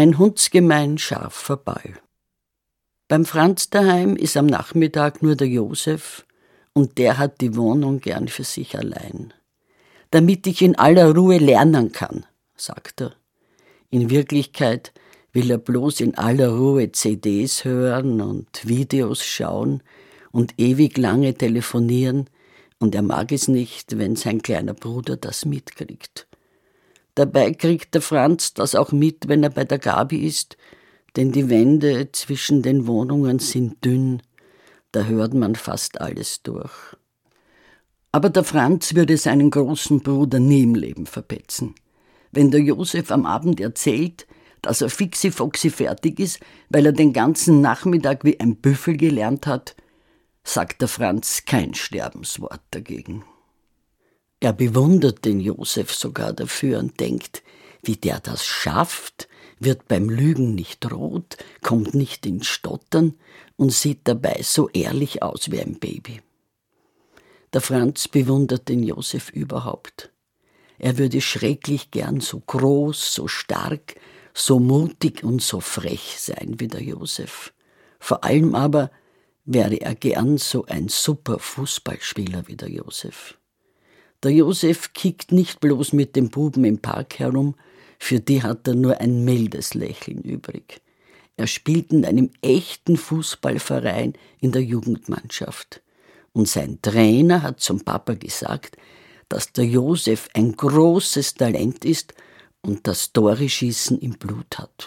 Ein hundsgemein scharfer Ball. Beim Franz daheim ist am Nachmittag nur der Josef und der hat die Wohnung gern für sich allein. Damit ich in aller Ruhe lernen kann, sagt er. In Wirklichkeit will er bloß in aller Ruhe CDs hören und Videos schauen und ewig lange telefonieren, und er mag es nicht, wenn sein kleiner Bruder das mitkriegt. Dabei kriegt der Franz das auch mit, wenn er bei der Gabi ist, denn die Wände zwischen den Wohnungen sind dünn, da hört man fast alles durch. Aber der Franz würde seinen großen Bruder nie im Leben verpetzen. Wenn der Josef am Abend erzählt, dass er fixi-foxi fertig ist, weil er den ganzen Nachmittag wie ein Büffel gelernt hat, sagt der Franz kein Sterbenswort dagegen. Er bewundert den Josef sogar dafür und denkt, wie der das schafft, wird beim Lügen nicht rot, kommt nicht ins Stottern und sieht dabei so ehrlich aus wie ein Baby. Der Franz bewundert den Josef überhaupt. Er würde schrecklich gern so groß, so stark, so mutig und so frech sein wie der Josef. Vor allem aber wäre er gern so ein super Fußballspieler wie der Josef. Der Josef kickt nicht bloß mit den Buben im Park herum, für die hat er nur ein mildes Lächeln übrig. Er spielt in einem echten Fußballverein in der Jugendmannschaft. Und sein Trainer hat zum Papa gesagt, dass der Josef ein großes Talent ist und das Tore-Schießen im Blut hat.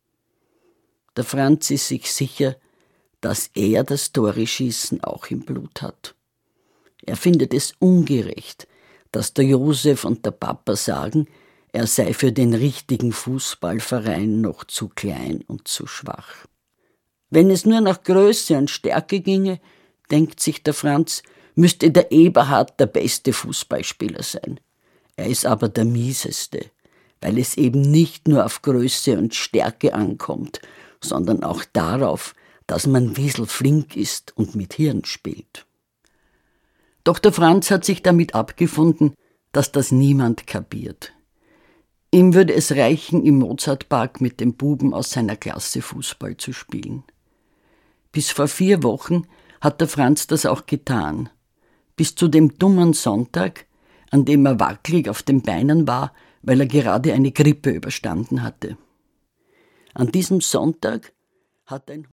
Der Franz ist sich sicher, dass er das Tore-Schießen auch im Blut hat. Er findet es ungerecht, dass der Josef und der Papa sagen, er sei für den richtigen Fußballverein noch zu klein und zu schwach. Wenn es nur nach Größe und Stärke ginge, denkt sich der Franz, müsste der Eberhard der beste Fußballspieler sein. Er ist aber der mieseste, weil es eben nicht nur auf Größe und Stärke ankommt, sondern auch darauf, dass man wieselflink ist und mit Hirn spielt. Doch der Franz hat sich damit abgefunden, dass das niemand kapiert. Ihm würde es reichen, im Mozartpark mit den Buben aus seiner Klasse Fußball zu spielen. Bis vor 4 Wochen hat der Franz das auch getan. Bis zu dem dummen Sonntag, an dem er wackelig auf den Beinen war, weil er gerade eine Grippe überstanden hatte. An diesem Sonntag hat ein